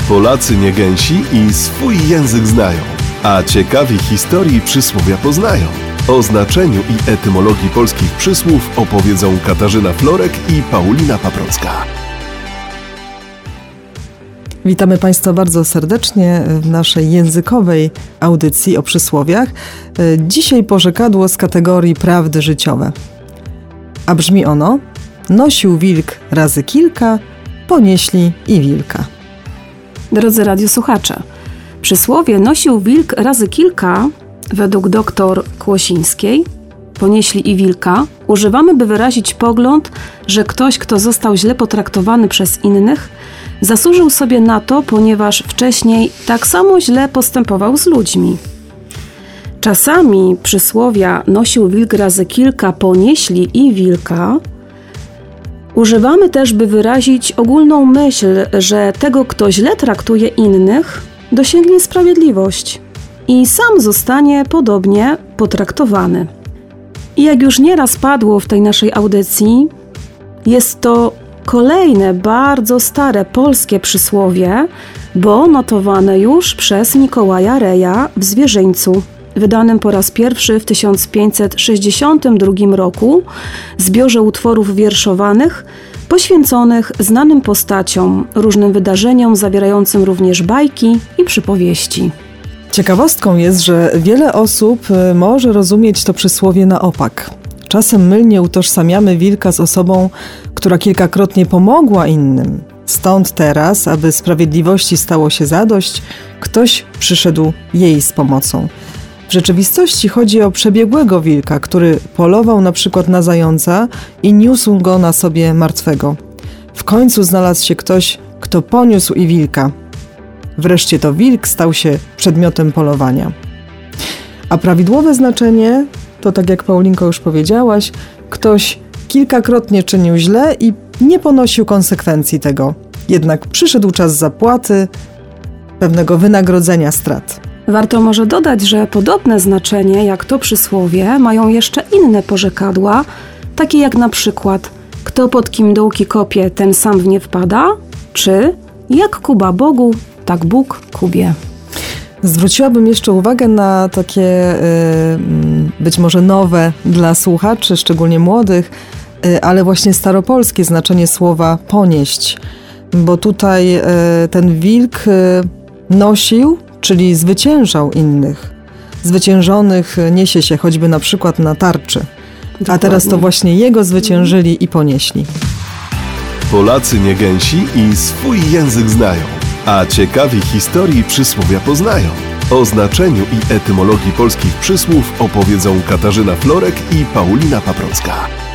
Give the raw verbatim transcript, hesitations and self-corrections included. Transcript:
Polacy nie gęsi i swój język znają, a ciekawi historii przysłowia poznają. O znaczeniu i etymologii polskich przysłów opowiedzą Katarzyna Florek i Paulina Paprocka. Witamy Państwa bardzo serdecznie w naszej językowej audycji o przysłowiach. Dzisiaj porzekadło z kategorii prawdy życiowe. A brzmi ono: nosił wilk razy kilka, ponieśli i wilka. Drodzy radiosłuchacze, przysłowie nosił wilk razy kilka według dr Kłosińskiej, ponieśli i wilka, używamy, by wyrazić pogląd, że ktoś, kto został źle potraktowany przez innych, zasłużył sobie na to, ponieważ wcześniej tak samo źle postępował z ludźmi. Czasami przysłowia nosił wilk razy kilka, ponieśli i wilka używamy też, by wyrazić ogólną myśl, że tego, kto źle traktuje innych, dosięgnie sprawiedliwość i sam zostanie podobnie potraktowany. I jak już nieraz padło w tej naszej audycji, jest to kolejne bardzo stare polskie przysłowie, bo notowane już przez Mikołaja Reja w Zwierzyńcu, wydanym po raz pierwszy w tysiąc pięćset sześćdziesiątym drugim roku, zbiorze utworów wierszowanych poświęconych znanym postaciom, różnym wydarzeniom, zawierającym również bajki i przypowieści. Ciekawostką jest, że wiele osób może rozumieć to przysłowie na opak. Czasem mylnie utożsamiamy wilka z osobą, która kilkakrotnie pomogła innym. Stąd teraz, aby sprawiedliwości stało się zadość, ktoś przyszedł jej z pomocą. W rzeczywistości chodzi o przebiegłego wilka, który polował na przykład na zająca i niósł go na sobie martwego. W końcu znalazł się ktoś, kto poniósł i wilka. Wreszcie to wilk stał się przedmiotem polowania. A prawidłowe znaczenie to, tak jak Paulinko już powiedziałaś, ktoś kilkakrotnie czynił źle i nie ponosił konsekwencji tego. Jednak przyszedł czas zapłaty, pewnego wynagrodzenia strat. Warto może dodać, że podobne znaczenie jak to przysłowie mają jeszcze inne porzekadła, takie jak na przykład kto pod kim dołki kopie, ten sam w nie wpada, czy jak Kuba Bogu, tak Bóg Kubie. Zwróciłabym jeszcze uwagę na takie y, być może nowe dla słuchaczy, szczególnie młodych, y, ale właśnie staropolskie znaczenie słowa ponieść, bo tutaj y, ten wilk y, nosił, czyli zwyciężał innych. Zwyciężonych niesie się choćby na przykład na tarczy. Dokładnie. A teraz to właśnie jego zwyciężyli i ponieśli. Polacy nie gęsi i swój język znają, a ciekawi historii przysłowia poznają. O znaczeniu i etymologii polskich przysłów opowiedzą Katarzyna Florek i Paulina Paprocka.